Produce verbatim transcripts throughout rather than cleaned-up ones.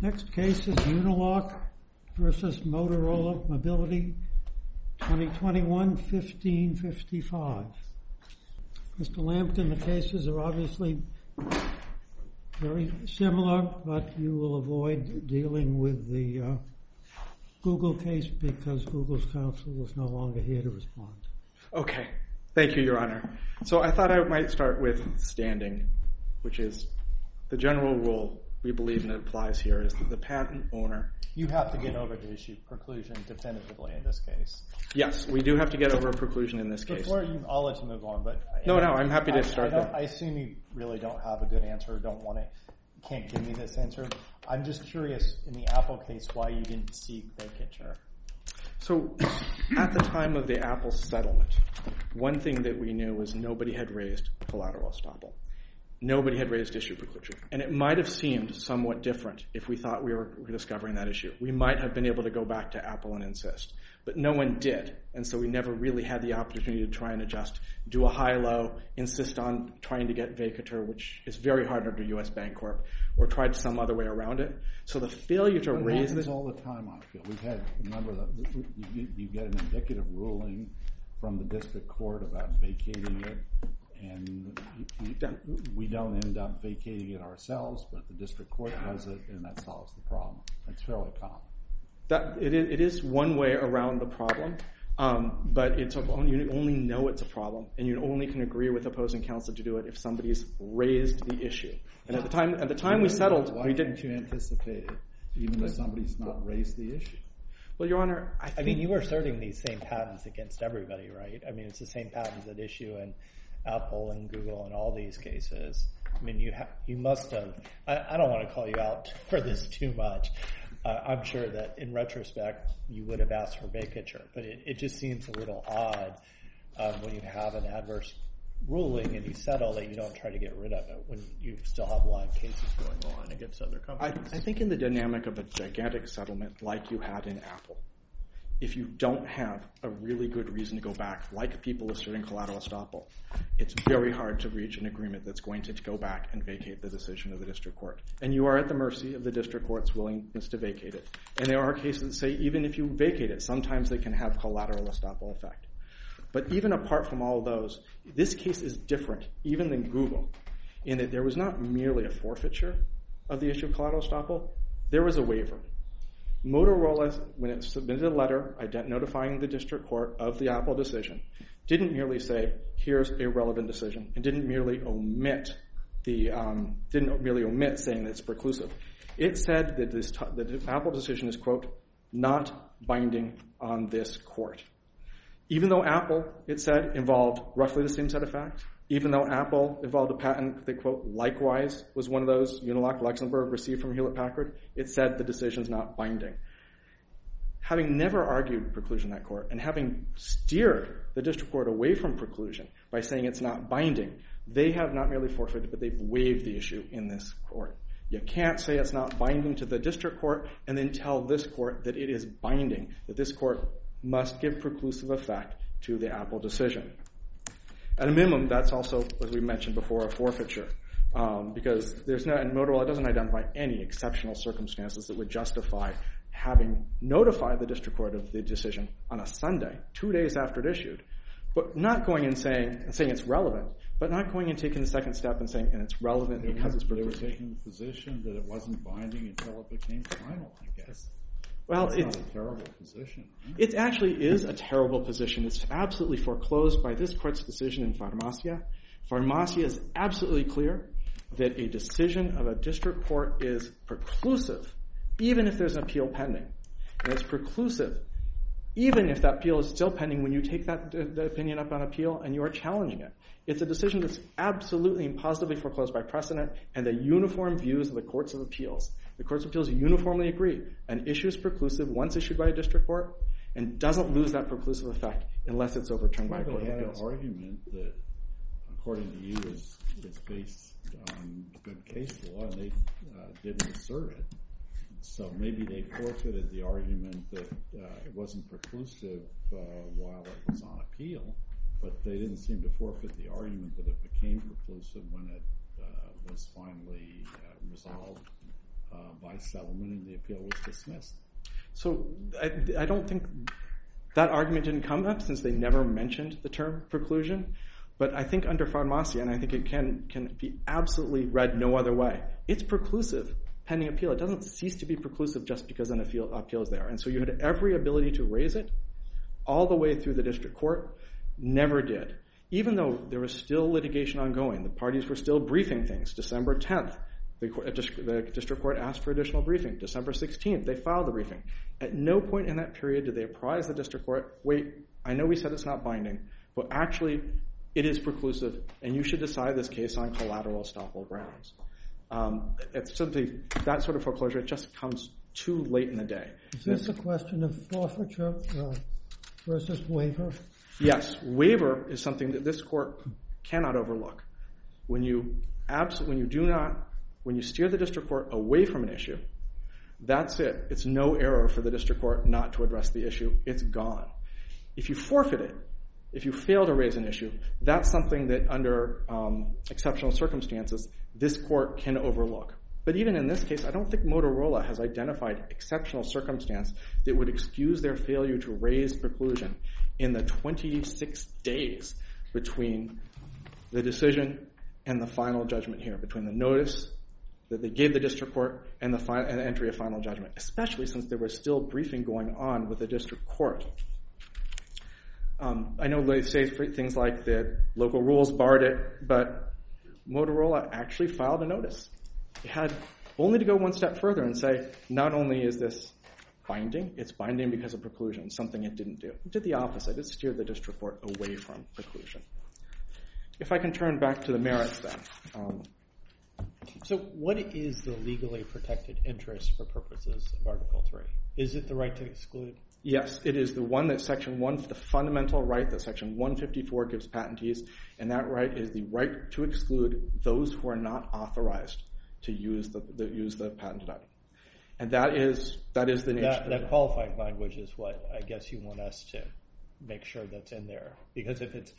Next case is Uniloc versus Motorola Mobility, twenty twenty-one fifteen fifty-five. Mister Lampton, the cases are obviously very similar, but you will avoid dealing with the uh, Google case because Google's counsel is no longer here to respond. Okay. Thank you, Your Honor. So I thought I might start with standing, which is the general rule we believe and it applies here is that the patent owner... You have to get over the issue preclusion definitively in this case. Yes, we do have to get over preclusion in this case. Before you, I'll let you move on, but... No, no, I'm happy to start I, I, there. I assume you really don't have a good answer or don't want to, can't give me this answer. I'm just curious, in the Apple case, why you didn't seek vacatur. So at the time of the Apple settlement, one thing that we knew was nobody had raised collateral estoppel. Nobody had raised issue preclusion. And it might have seemed somewhat different if we thought we were discovering that issue. We might have been able to go back to Apple and insist. But no one did. And so we never really had the opportunity to try and adjust, do a high-low, insist on trying to get vacatur, which is very hard under U S Bancorp, or tried some other way around it. So the failure to but raise it happens this... all the time on appeal. We've had, remember, that you, you get an indicative ruling from the district court about vacating it, and you, you, we don't end up vacating it ourselves, but the district court does it, and that solves the problem. It's fairly common. That it is, it is one way around the problem, um, but it's a, you only know it's a problem, and you only can agree with opposing counsel to do it if somebody's raised the issue. And at the time, at the time we settled, why we didn't didn't. you anticipate it, even if somebody's not raised the issue? Well, Your Honor, I think... I mean, you were asserting these same patents against everybody, right? I mean, it's the same patents at issue in Apple and Google and all these cases. I mean, you ha- you must have... I, I don't want to call you out for this too much. Uh, I'm sure that in retrospect, you would have asked for vacatur, but it, it just seems a little odd um, when you have an adverse ruling and you settle that you don't try to get rid of it when you still have live cases going on against other companies. I, I think in the dynamic of a gigantic settlement like you had in Apple, if you don't have a really good reason to go back, like people asserting collateral estoppel, it's very hard to reach an agreement that's going to go back and vacate the decision of the district court. And you are at the mercy of the district court's willingness to vacate it. And there are cases that say even if you vacate it, sometimes they can have collateral estoppel effect. But even apart from all of those, this case is different, even than Google, in that there was not merely a forfeiture of the issue of collateral estoppel, there was a waiver. Motorola, when it submitted a letter notifying the district court of the Apple decision, didn't merely say, here's a relevant decision, and didn't merely omit the um, didn't merely omit saying that it's preclusive. It said that this t- that the Apple decision is, quote, not binding on this court. Even though Apple, it said, involved roughly the same set of facts, even though Apple involved a patent that, quote, likewise was one of those Uniloc Luxembourg received from Hewlett-Packard, it said the decision's not binding. Having never argued preclusion in that court, and having steered the district court away from preclusion by saying it's not binding, they have not merely forfeited, but they've waived the issue in this court. You can't say it's not binding to the district court and then tell this court that it is binding, that this court must give preclusive effect to the Apple decision. At a minimum, that's also, as we mentioned before, a forfeiture, um, because there's no, and Motorola doesn't identify any exceptional circumstances that would justify having notified the district court of the decision on a Sunday, two days after it issued, but not going and saying, and saying it's relevant, but not going and taking the second step and saying, and it's relevant they because were, it's preclusive. They were taking the position that it wasn't binding until it became final, I guess. Well, That's it's not a terrible position. Right? It actually is a terrible position. It's absolutely foreclosed by this court's decision in Farmacia. Farmacia is absolutely clear that a decision of a district court is preclusive, even if there's an appeal pending. And it's preclusive, even if that appeal is still pending when you take that the opinion up on appeal and you are challenging it. It's a decision that's absolutely and positively foreclosed by precedent and the uniform views of the courts of appeals. The courts of appeals uniformly agree an issue is preclusive once issued by a district court and doesn't lose that preclusive effect unless it's overturned by a court of They had appeals. an argument that, according to you, is, is based on good case law, and they uh, didn't assert it. So maybe they forfeited the argument that uh, it wasn't preclusive uh, while it was on appeal, but they didn't seem to forfeit the argument that it became preclusive when it uh, was finally uh, resolved uh, by settlement, and the appeal was dismissed. So I, I don't think that argument didn't come up since they never mentioned the term preclusion. But I think under Farmacia, and I think it can can be absolutely read no other way, it's preclusive pending appeal. It doesn't cease to be preclusive just because an appeal, appeal is there. And so you had every ability to raise it all the way through the district court, never did. Even though there was still litigation ongoing, the parties were still briefing things. December tenth, the, the district court asked for additional briefing. December sixteenth, they filed the briefing. At no point in that period did they apprise the district court, wait, I know we said it's not binding, but actually it is preclusive, and you should decide this case on collateral estoppel grounds. Um, it's simply that sort of foreclosure. It just comes too late in the day. Is this a question of forfeiture uh, versus waiver? Yes, waiver is something that this court cannot overlook. When you abs- when you do not, when you steer the district court away from an issue, that's it. It's no error for the district court not to address the issue. It's gone. If you forfeit it, if you fail to raise an issue, that's something that under um, exceptional circumstances, this court can overlook. But even in this case, I don't think Motorola has identified exceptional circumstance that would excuse their failure to raise preclusion in the twenty-six days between the decision and the final judgment here, between the notice that they gave the district court and the, fi- and the entry of final judgment, especially since there was still briefing going on with the district court. Um, I know they say things like that local rules barred it, but Motorola actually filed a notice. It had only to go one step further and say, not only is this binding, it's binding because of preclusion, something it didn't do. It did the opposite. It steered the district court away from preclusion. If I can turn back to the merits then. Um, so what is the legally protected interest for purposes of Article three? Is it the right to exclude? Yes, it is the one that Section one, the fundamental right that Section one fifty-four gives patentees, and that right is the right to exclude those who are not authorized to use the, the use the patented item. And that is that is the nature. That, that qualifying language is what I guess you want us to make sure that's in there. Because if it's,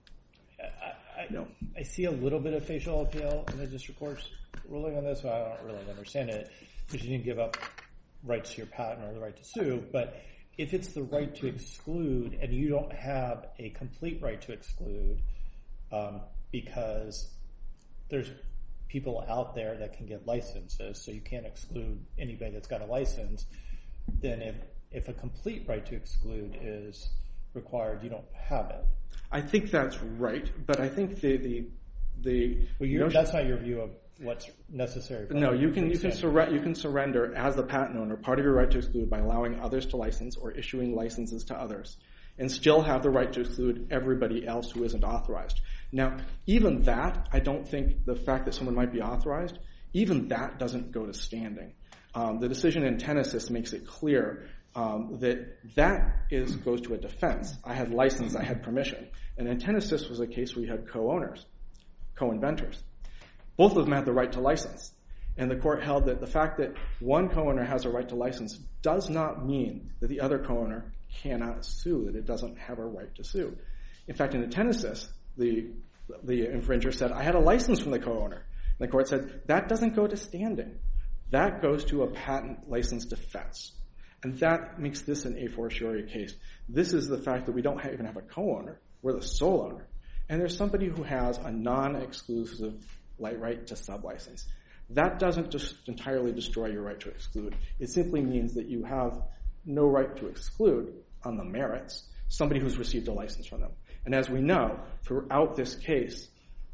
I, I, no. I see a little bit of facial appeal in the district court's ruling on this, but I don't really understand it because you didn't give up rights to your patent or the right to sue. But if it's the right to exclude and you don't have a complete right to exclude um, because there's people out there that can get licenses, so you can't exclude anybody that's got a license, then if, if a complete right to exclude is required, you don't have it. I think that's right, but I think the the the well, you're, that's not your view of what's necessary. For no, you can you can surrender you can surrender as the patent owner part of your right to exclude by allowing others to license or issuing licenses to others, and still have the right to exclude everybody else who isn't authorized. Now, even that, I don't think the fact that someone might be authorized, even that doesn't go to standing. Um, the decision in Tennessee makes it clear um, that that is goes to a defense. I had license, I had permission. And in Tennessee was a case where you had co-owners, co-inventors. Both of them had the right to license. And the court held that the fact that one co-owner has a right to license does not mean that the other co-owner cannot sue, that it doesn't have a right to sue. In fact, in the Tennessee, the the infringer said, I had a license from the co-owner. And the court said, that doesn't go to standing. That goes to a patent license defense. And that makes this an a fortiori case. This is the fact that we don't even have a co-owner. We're the sole owner. And there's somebody who has a non-exclusive right to sub-license. That doesn't just entirely destroy your right to exclude. It simply means that you have no right to exclude on the merits somebody who's received a license from them. And as we know, throughout this case,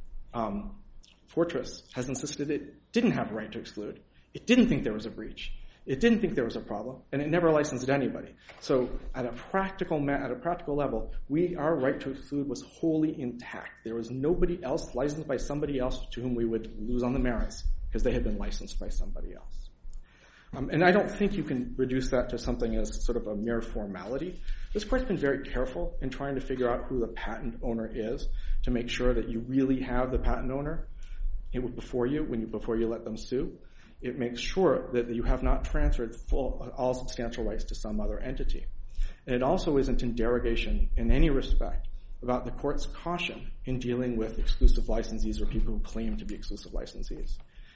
um, Fortress has insisted it didn't have a right to exclude. It didn't think there was a breach. It didn't think there was a problem, and it never licensed anybody. So at a practical ma- at a practical level, we our right to exclude was wholly intact. There was nobody else licensed by somebody else to whom we would lose on the merits because they had been licensed by somebody else. Um, and I don't think you can reduce that to something as sort of a mere formality. This court's been very careful in trying to figure out who the patent owner is to make sure that you really have the patent owner before you when you before you let them sue. It makes sure that you have not transferred full, all substantial rights to some other entity. And it also isn't in derogation in any respect about the court's caution in dealing with exclusive licensees or people who claim to be exclusive licensees.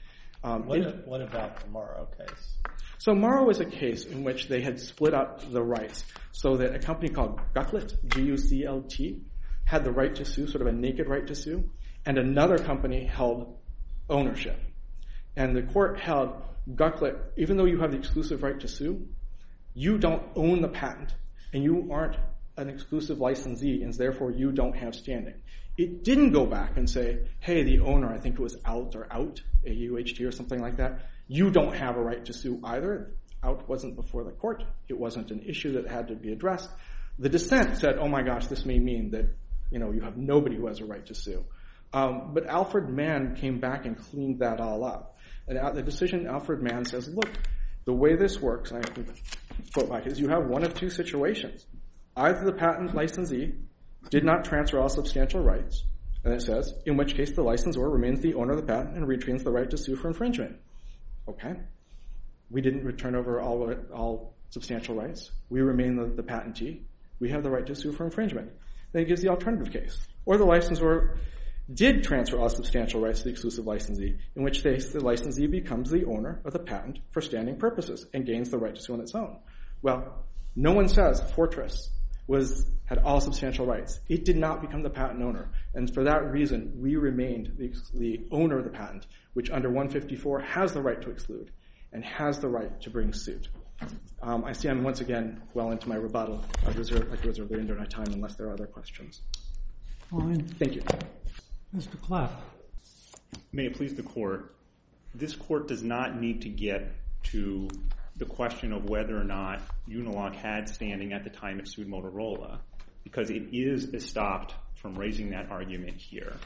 Um, What, in, what about the Morrow case? so Morrow is a case in which they had split up the rights so that a company called Guclet, G U C L T, had the right to sue, sort of a naked right to sue, and another company held ownership. And the court held Guclet, even though you have the exclusive right to sue, you don't own the patent, and you aren't an exclusive licensee, and therefore you don't have standing. It didn't go back and say, hey, the owner, I think it was Out or Out, A U H T or something like that, you don't have a right to sue either. Out wasn't before the court. It wasn't an issue that had to be addressed. The dissent said, oh my gosh, this may mean that, you know, you have nobody who has a right to sue. Um, but Alfred Mann came back and cleaned that all up. And the decision, Alfred Mann says, look, the way this works, and I can quote back, is you have one of two situations. Either the patent licensee did not transfer all substantial rights, and it says, in which case the licensor remains the owner of the patent and retains the right to sue for infringement. Okay. We didn't return over all all substantial rights. We remain the, the patentee. We have the right to sue for infringement. Then it gives the alternative case. Or the licensor did transfer all substantial rights to the exclusive licensee, in which case the licensee becomes the owner of the patent for standing purposes and gains the right to sue on its own. Well, no one says Fortress was had all substantial rights. It did not become the patent owner. And for that reason, we remained the, the owner of the patent, which under one fifty-four has the right to exclude and has the right to bring suit. Um, I see I'm once again well into my rebuttal. I'd reserve, like to reserve the remainder of my time unless there are other questions. Fine. Thank you. Mister Clapp. May it please the court, this court does not need to get to the question of whether or not Uniloc had standing at the time it sued Motorola, because it is stopped from raising that argument here.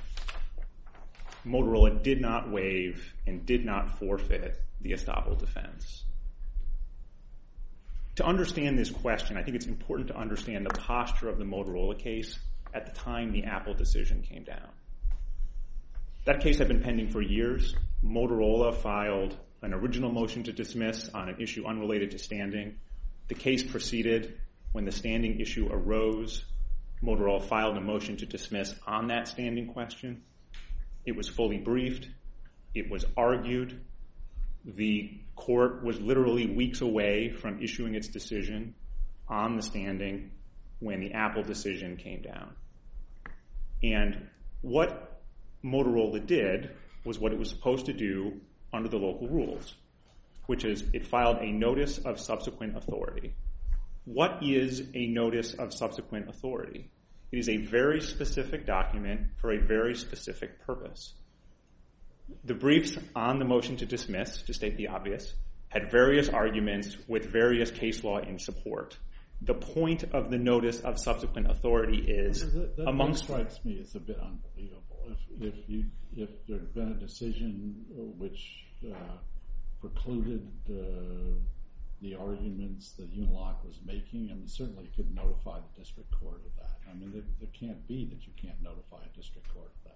Motorola did not waive and did not forfeit the estoppel defense. To understand this question, I think it's important to understand the posture of the Motorola case at the time the Apple decision came down. That case had been pending for years. Motorola filed an original motion to dismiss on an issue unrelated to standing. The case proceeded. When the standing issue arose, Motorola filed a motion to dismiss on that standing question. It was fully briefed. It was argued. The court was literally weeks away from issuing its decision on the standing when the Apple decision came down. And what Motorola did was what it was supposed to do under the local rules, which is it filed a notice of subsequent authority. What is a notice of subsequent authority? It is a very specific document for a very specific purpose. The briefs on the motion to dismiss, to state the obvious, had various arguments with various case law in support. The point of the notice of subsequent authority is that, that amongst... That strikes me as a bit unbelievable. If, if, you, if there had been a decision which uh, precluded uh, the arguments that Uniloc was making, I mean, certainly you could notify the district court of that. I mean, there, there can't be that you can't notify a district court of that.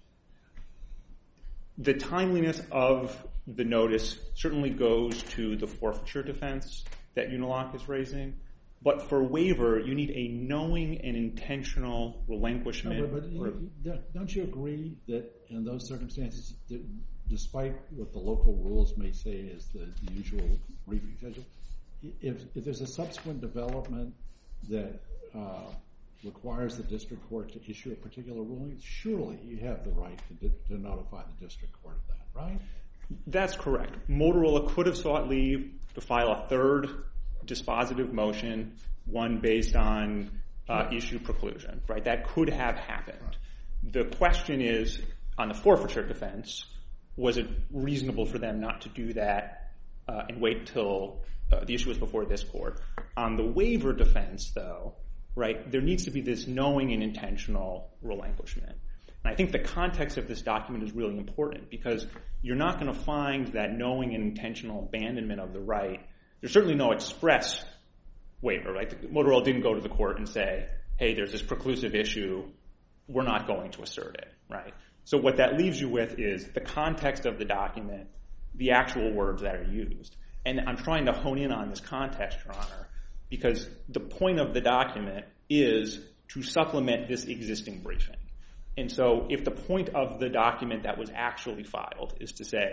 The timeliness of the notice certainly goes to the forfeiture defense that Uniloc is raising. But for waiver, you need a knowing and intentional relinquishment. No, but, but or, don't you agree that in those circumstances, that despite what the local rules may say is the, the usual briefing schedule, if, if there's a subsequent development that uh, requires the district court to issue a particular ruling, surely you have the right to, to notify the district court of that, right? That's correct. Motorola could have sought leave to file a third dispositive motion, one based on uh, issue preclusion, right? That could have happened. The question is, on the forfeiture defense, was it reasonable for them not to do that uh, and wait until uh, the issue was before this court? On the waiver defense, though, right, there needs to be this knowing and intentional relinquishment. And I think the context of this document is really important because you're not going to find that knowing and intentional abandonment of the right. There's certainly no express waiver, right? Motorola didn't go to the court and say, hey, there's this preclusive issue, we're not going to assert it, right? So what that leaves you with is the context of the document, the actual words that are used. And I'm trying to hone in on this context, Your Honor, because the point of the document is to supplement this existing briefing. And so if the point of the document that was actually filed is to say,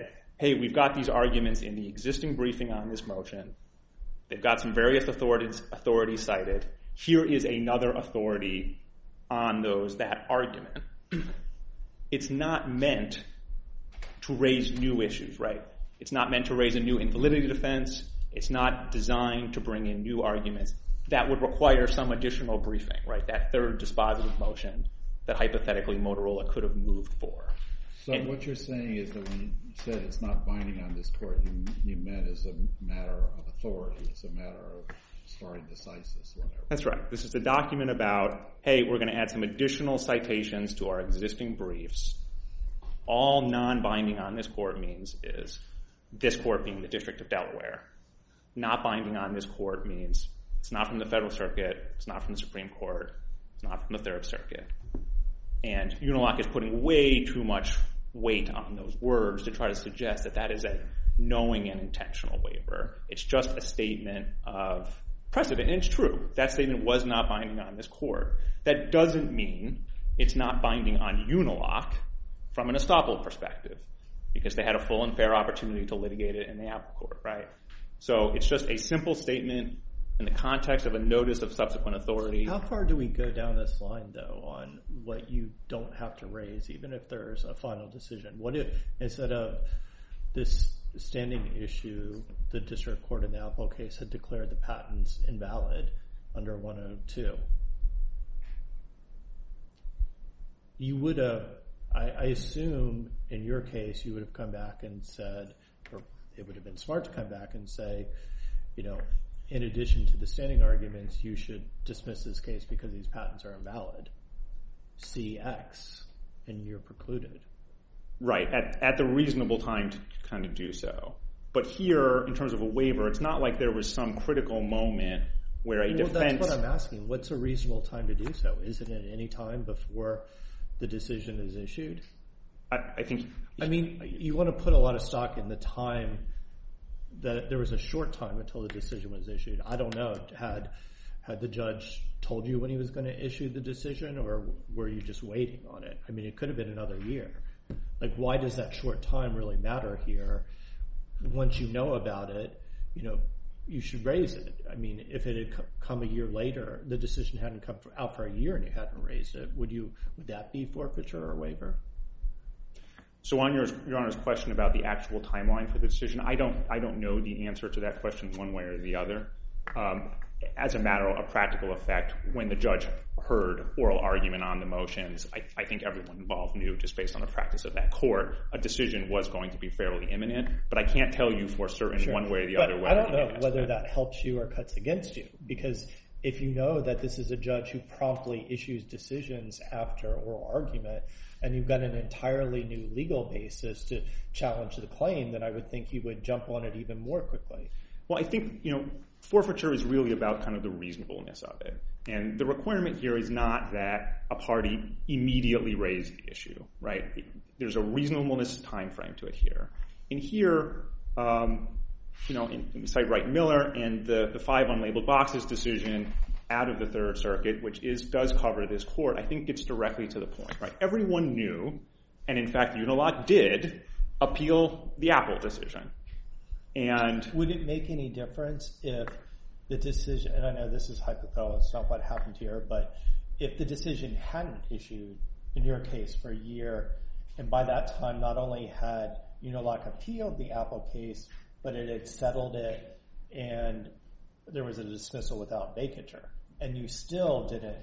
hey, we've got these arguments in the existing briefing on this motion. They've got some various authorities, authorities cited. Here is another authority on those, that argument. It's not meant to raise new issues, right? It's not meant to raise a new invalidity defense. It's not designed to bring in new arguments. That would require some additional briefing, right? That third dispositive motion that hypothetically Motorola could have moved for. So and what you're saying is that when you said it's not binding on this court, you, you meant as a matter of authority, it's a matter of stare decisis, whatever. That's right. This is a document about, hey, we're going to add some additional citations to our existing briefs. All non-binding on this court means is this court being the District of Delaware. Not binding on this court means it's not from the Federal Circuit, it's not from the Supreme Court, it's not from the Third Circuit. And Uniloc is putting way too much weight on those words to try to suggest that that is a knowing and intentional waiver. It's just a statement of precedent, and it's true. That statement was not binding on this court. That doesn't mean it's not binding on Uniloc from an estoppel perspective, because they had a full and fair opportunity to litigate it in the Apple court, right? So it's just a simple statement in the context of a notice of subsequent authority. How far do we go down this line, though, on what you don't have to raise, even if there's a final decision? What if, instead of this standing issue, the district court in the Apple case had declared the patents invalid under one oh two? You would have, I, I assume in your case, you would have come back and said, or it would have been smart to come back and say, you know, in addition to the standing arguments, you should dismiss this case because these patents are invalid. C X, and you're precluded. Right, at, at the reasonable time to kind of do so. But here, in terms of a waiver, it's not like there was some critical moment where a well, defense... That's what I'm asking. What's a reasonable time to do so? Is it at any time before the decision is issued? I, I think... I mean, you want to put a lot of stock in the time that there was a short time until the decision was issued. I don't know. Had had the judge told you when he was going to issue the decision, or were you just waiting on it? I mean, it could have been another year. Like, why does that short time really matter here? Once you know about it, you know, you should raise it. I mean, if it had come a year later, the decision hadn't come out for a year and you hadn't raised it, would you? Would that be forfeiture or waiver? So on your, your Honor's question about the actual timeline for the decision, I don't I don't know the answer to that question one way or the other. Um, as a matter of practical effect, when the judge heard oral argument on the motions, I, I think everyone involved knew, just based on the practice of that court, a decision was going to be fairly imminent. But I can't tell you for certain Sure. one way or the but other. I don't know whether that helps you or cuts against you, because if you know that this is a judge who promptly issues decisions after oral argument, and you've got an entirely new legal basis to challenge the claim, then I would think you would jump on it even more quickly. Well, I think, you know, forfeiture is really about kind of the reasonableness of it. And the requirement here is not that a party immediately raise the issue, right? There's a reasonableness time frame to it here. And here, um, you know, in, in cite Wright Miller and the, the five unlabeled boxes decision out of the Third Circuit, which is does cover this court, I think gets directly to the point, right? Everyone knew, and in fact Uniloc did, appeal the Apple decision. And would it make any difference if the decision, and I know this is hypothetical, it's not what happened here, but if the decision hadn't issued, in your case, for a year, and by that time not only had Uniloc appealed the Apple case, but it had settled it, and there was a dismissal without vacatur, and you still didn't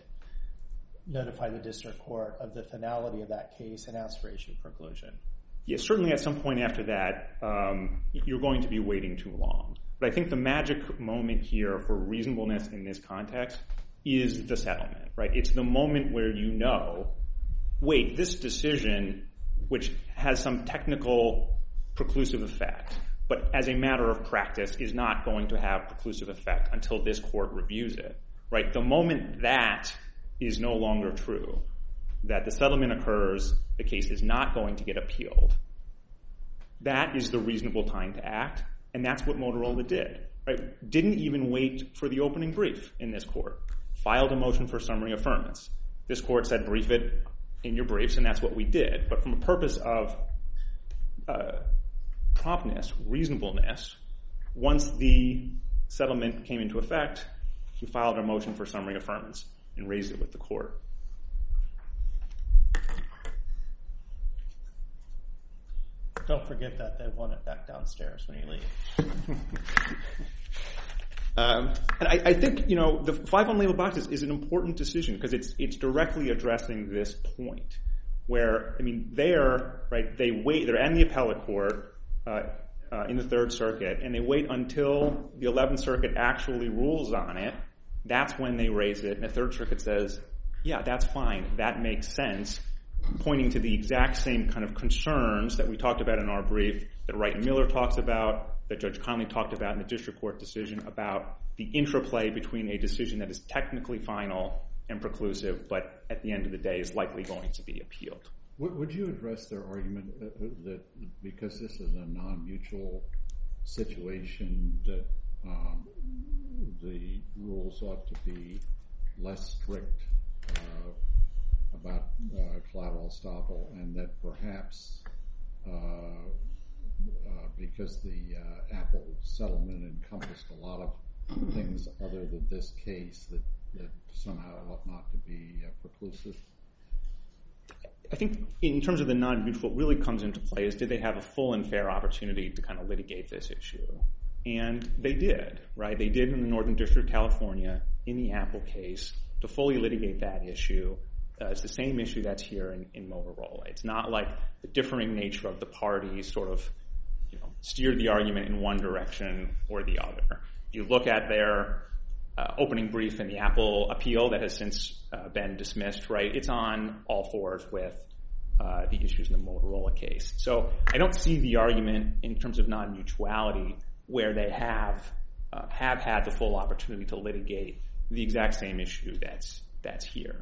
notify the district court of the finality of that case and ask for issue preclusion? Yes, certainly at some point after that, um, you're going to be waiting too long. But I think the magic moment here for reasonableness in this context is the settlement, right? It's the moment where you know, wait, this decision, which has some technical preclusive effect, but as a matter of practice is not going to have preclusive effect until this court reviews it, right? The moment that is no longer true, that the settlement occurs, the case is not going to get appealed, that is the reasonable time to act, and that's what Motorola did, right? Didn't even wait for the opening brief in this court. Filed a motion for summary affirmance. This court said brief it in your briefs, and that's what we did. But from a purpose of uh, promptness, reasonableness. Once the settlement came into effect, we filed our motion for summary affirmance and raised it with the court. Don't forget that they want it back downstairs when you leave. um, and I, I think, you know, the five unlabeled boxes is an important decision because it's it's directly addressing this point where, I mean, they're, right, they wait, they're in the appellate court uh, uh, in the Third Circuit, and they wait until the Eleventh Circuit actually rules on it. That's when they raise it, and the Third Circuit says, yeah, that's fine, that makes sense, pointing to the exact same kind of concerns that we talked about in our brief, that Wright and Miller talks about, that Judge Conley talked about in the district court decision about the interplay between a decision that is technically final and preclusive, but at the end of the day is likely going to be appealed. Would you address their argument that because this is a non-mutual situation that um, the rules ought to be less strict uh, about uh, collateral estoppel, and that perhaps uh, uh, because the uh, Apple settlement encompassed a lot of things other than this case, that, that somehow ought not to be uh, preclusive? I think in terms of the non-mutual, what really comes into play is did they have a full and fair opportunity to kind of litigate this issue? And they did, right? They did in the Northern District of California in the Apple case to fully litigate that issue. Uh, it's the same issue that's here in, in Motorola. It's not like the differing nature of the parties sort of, you know, steered the argument in one direction or the other. You look at their uh, opening brief in the Apple appeal that has since uh, been dismissed, right? It's on all fours with uh, the issues in the Motorola case. So I don't see the argument in terms of non-mutuality where they have uh, have had the full opportunity to litigate the exact same issue that's that's here.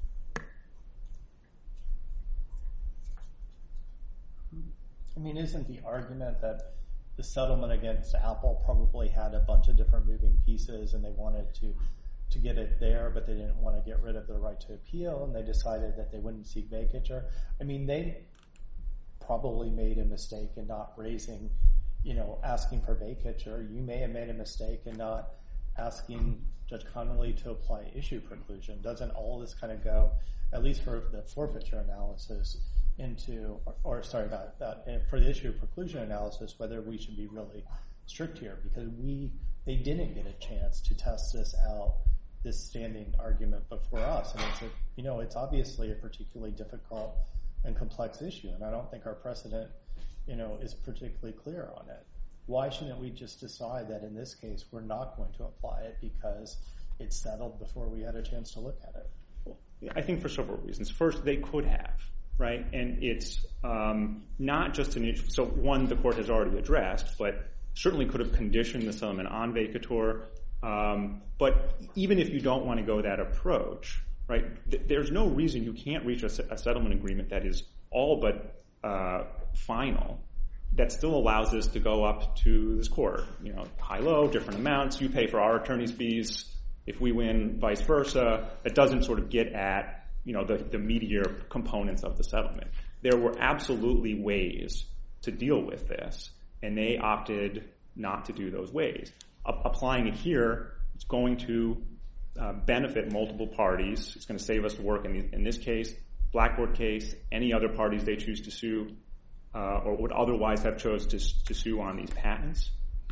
I mean, isn't the argument that the settlement against Apple probably had a bunch of different moving pieces and they wanted to, to get it there, but they didn't want to get rid of their right to appeal, and they decided that they wouldn't seek vacatur? I mean, they probably made a mistake in not raising, you know, asking for vacatur. You may have made a mistake in not asking Judge Connolly to apply issue preclusion. Doesn't all this kind of go, at least for the forfeiture analysis, into, or, or sorry about that, for the issue of preclusion analysis, whether we should be really strict here, because we, they didn't get a chance to test this out, this standing argument before us. And it's a, you know, it's obviously a particularly difficult and complex issue, and I don't think our precedent, you know, is particularly clear on it. Why shouldn't we just decide that in this case we're not going to apply it because it's settled before we had a chance to look at it? Well, yeah, I think for several reasons. First, they could have, right? And it's um, not just an issue. So one, the court has already addressed, but certainly could have conditioned the settlement on vacatur. Um, but even if you don't want to go that approach, right, th- there's no reason you can't reach a, a settlement agreement that is all but uh, final, that still allows us to go up to this court, you know, high-low, different amounts. You pay for our attorney's fees. If we win, vice versa. That doesn't sort of get at, you know, the, the meatier components of the settlement. There were absolutely ways to deal with this, and they opted not to do those ways. A- applying it here, it's going to uh, benefit multiple parties. It's going to save us work in, the, in this case, Blackboard case, any other parties they choose to sue, uh, or would otherwise have chose to, to sue on these patents.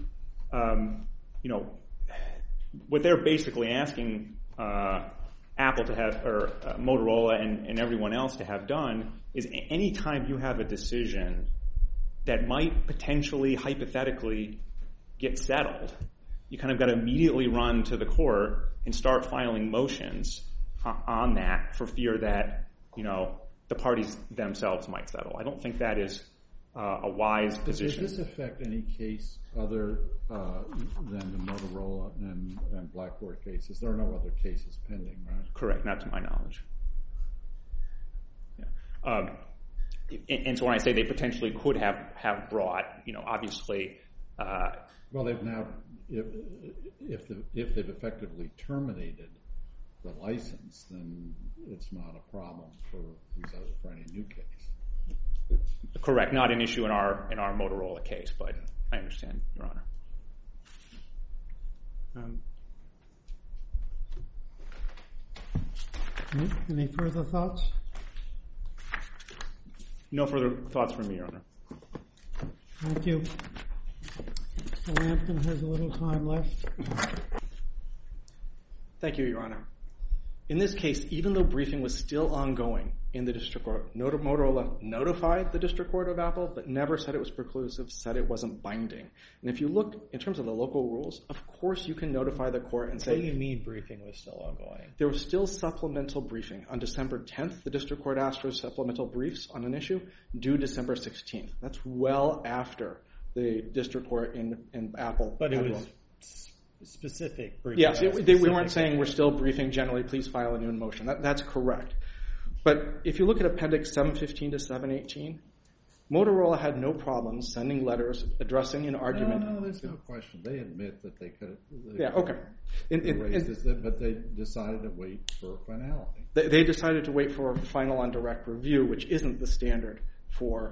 Um, you know, what they're basically asking uh, Apple to have, or uh, Motorola and, and everyone else to have done is any time you have a decision that might potentially, hypothetically, get settled, you kind of got to immediately run to the court and start filing motions on that for fear that, you know, the parties themselves might settle. I don't think that is uh, a wise position. Does this affect any case other uh, than the Motorola and, and Blackboard cases? There are no other cases pending, right? Correct, not to my knowledge. Yeah. Um, and, and so when I say they potentially could have, have brought, you know, obviously... Uh, well, they've now, if, if, the, if they've effectively terminated the license, then it's not a problem for these other, for any new case. Correct. Not an issue in our in our Motorola case, but I understand, Your Honor. Um, Any, any further thoughts? no further thoughts from me, Your Honor. Thank you. Mister Lampton has a little time left. Thank you, Your Honor. In this case, even though briefing was still ongoing in the district court, Motorola notified the district court of Apple, but never said it was preclusive, said it wasn't binding. And if you look in terms of the local rules, of course you can notify the court and say... What do you mean briefing was still ongoing? There was still supplemental briefing. On December tenth, the district court asked for supplemental briefs on an issue due December sixteenth. That's well after the district court in, in Apple. But it was one. specific briefing. Yes, it, specific they, we weren't saying we're still briefing generally, please file a new motion. That, that's correct. But if you look at Appendix seven fifteen to seven eighteen, Motorola had no problem sending letters addressing an argument. No, no, there's no question. They admit that they could have Yeah, okay. In, in, raised in, this, but they decided to wait for finality. They, they decided to wait for final on direct review, which isn't the standard for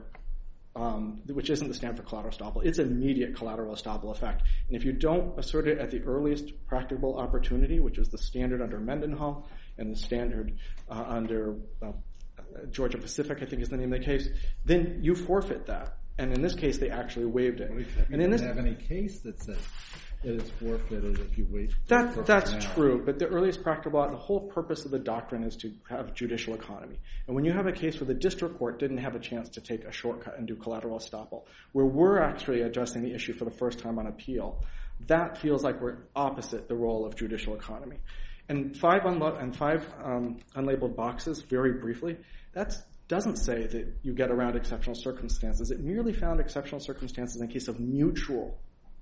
Um, which isn't the standard for collateral estoppel. It's immediate collateral estoppel effect. And if you don't assert it at the earliest practicable opportunity, which is the standard under Mendenhall and the standard uh, under uh, Georgia Pacific, I think is the name of the case, then you forfeit that. And in this case, they actually waived it. We and in don't this, have any case that says that it's forfeited if you wait. That, for that's finality. true, but the earliest practicable, the whole purpose of the doctrine is to have judicial economy. And when you have a case where the district court didn't have a chance to take a shortcut and do collateral estoppel, where we're actually addressing the issue for the first time on appeal, that feels like we're opposite the role of judicial economy. And five, unlo- and five um, unlabeled boxes, very briefly, that doesn't say that you get around exceptional circumstances. It merely found exceptional circumstances in case of mutual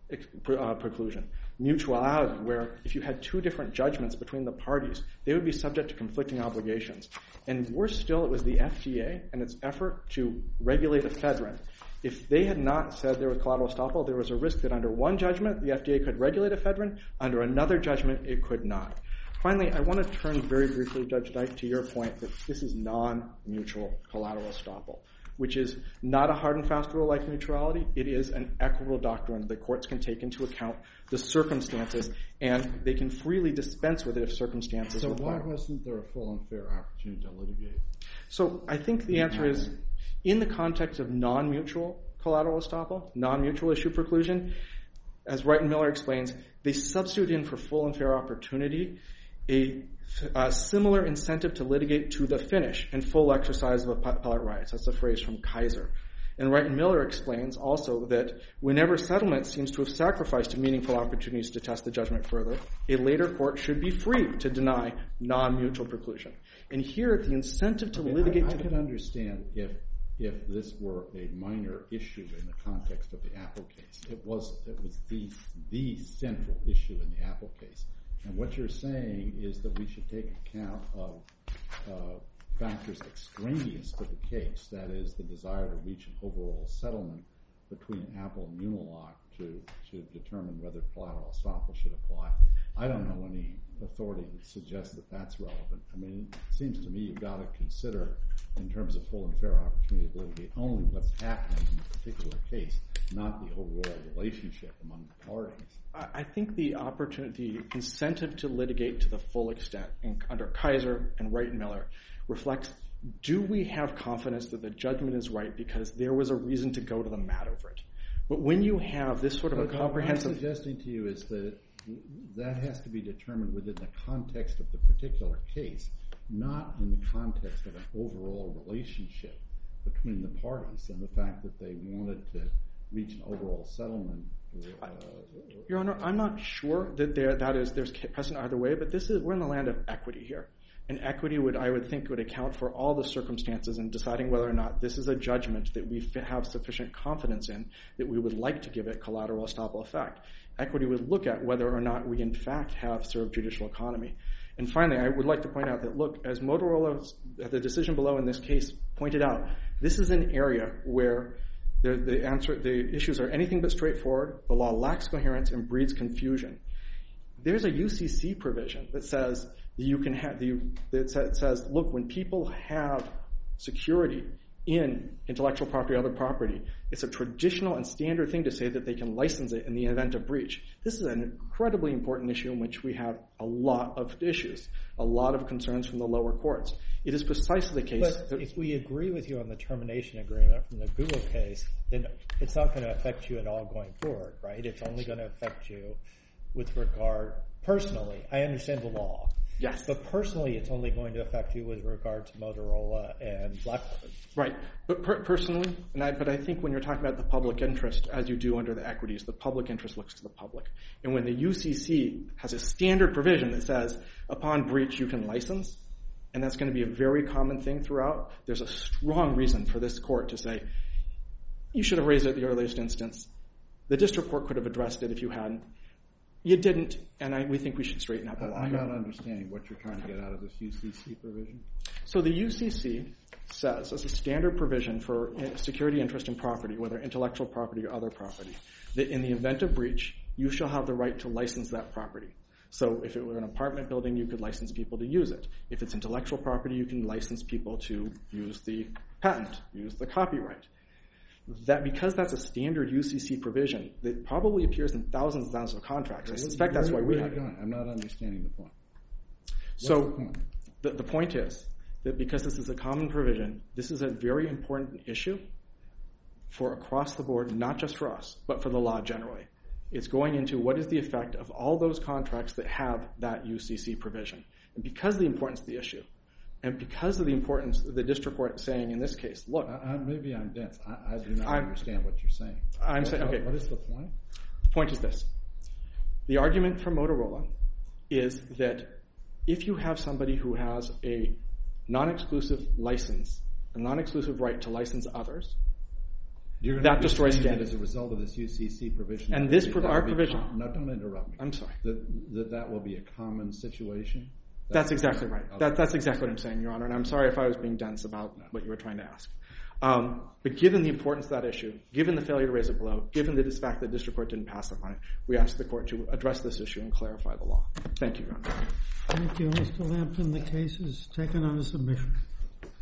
Uh, preclusion, mutuality, where if you had two different judgments between the parties, they would be subject to conflicting obligations. And worse still, it was the F D A and its effort to regulate ephedrine. If they had not said there was collateral estoppel, there was a risk that under one judgment, the F D A could regulate ephedrine, under another judgment, it could not. Finally, I want to turn very briefly, Judge Dyke, to your point that this is non-mutual collateral estoppel, which is not a hard and fast rule like mutuality. It is an equitable doctrine. The courts can take into account the circumstances, and they can freely dispense with it if circumstances So require. why wasn't there a full and fair opportunity to litigate? So I think the answer is, in the context of non-mutual collateral estoppel, non-mutual issue preclusion, as Wright and Miller explains, they substitute in for full and fair opportunity a Uh, similar incentive to litigate to the finish and full exercise of appellate rights. That's a phrase from Kaiser. And Wright and Miller explains also that whenever settlement seems to have sacrificed meaningful opportunities to test the judgment further, a later court should be free to deny non-mutual preclusion. And here, the incentive to okay, litigate I, I to could understand if if this were a minor issue in the context of the Apple case. It was it was the the central issue in the Apple case. And what you're saying is that we should take account of uh, factors extraneous to the case, that is the desire to reach an overall settlement between Apple and Unilock to, to determine whether collateral estoppel should apply. I don't know any authority that suggests that that's relevant. I mean, it seems to me you've got to consider, in terms of full and fair opportunity to litigate, only what's happening in a particular case, not the overall relationship among the parties. I think the opportunity, the incentive to litigate to the full extent in, under Kaiser and Wright and Miller reflects, do we have confidence that the judgment is right because there was a reason to go to the mat over it? But when you have this sort of but a comprehensive... What I'm suggesting to you is that that has to be determined within the context of the particular case, not in the context of an overall relationship between the parties and the fact that they wanted to reach an overall settlement. Uh, Your Honor, I'm not sure that there that is there's precedent either way, but this is we're in the land of equity here, and equity would I would think would account for all the circumstances in deciding whether or not this is a judgment that we have sufficient confidence in that we would like to give it collateral estoppel effect. Equity would look at whether or not we in fact have served judicial economy. And finally, I would like to point out that look, as Motorola, the decision below in this case pointed out, this is an area where The, the answer, the issues are anything but straightforward. The law lacks coherence and breeds confusion. There's a U C C provision that says that you can have the that says, look, when people have security in intellectual property or other property, it's a traditional and standard thing to say that they can license it in the event of breach. This is an incredibly important issue in which we have a lot of issues, a lot of concerns from the lower courts. It is precisely the case. But that if we agree with you on the termination agreement from the Google case, then it's not going to affect you at all going forward, right? It's only going to affect you with regard personally. I understand the law. Yes. But personally, it's only going to affect you with regard to Motorola and Blackbird. Right. But per- personally, and I, but I think when you're talking about the public interest, as you do under the equities, the public interest looks to the public. And when the U C C has a standard provision that says, upon breach, you can license, and that's going to be a very common thing throughout, there's a strong reason for this court to say, you should have raised it at the earliest instance. The district court could have addressed it if you hadn't. You didn't, and I, we think we should straighten out the law. I'm here. not understanding what you're trying to get out of this U C C provision. So the U C C says, as a standard provision for security interest in property, whether intellectual property or other property, that in the event of breach, you shall have the right to license that property. So if it were an apartment building, you could license people to use it. If it's intellectual property, you can license people to use the patent, use the copyright. That because that's a standard U C C provision that probably appears in thousands and thousands of contracts. I suspect that's why we have it. I'm not understanding the point. What's So the point? The, the point is that because this is a common provision, this is a very important issue for across the board, not just for us, but for the law generally. It's going into what is the effect of all those contracts that have that U C C provision. And because of the importance of the issue, and because of the importance of the district court saying in this case, look. I, I, maybe I'm dense. I, I do not I'm, understand what you're saying. I'm what, saying, okay. What is the point? The point is this. The argument from Motorola is that if you have somebody who has a non-exclusive license, a non-exclusive right to license others, You're that destroys standing. as a result of this U C C provision. And this, that our be provision. Com- no, don't interrupt me. I'm sorry. That, that that will be a common situation? That's, that's exactly right. Okay. That, that's exactly what I'm saying, Your Honor. And I'm sorry if I was being dense about no. what you were trying to ask. Um, but given the importance of that issue, given the failure to raise it below, given the fact that the district court didn't pass upon it, we asked the court to address this issue and clarify the law. Thank you, Your Honor. Thank you, Mister Lampton. The case is taken under submission.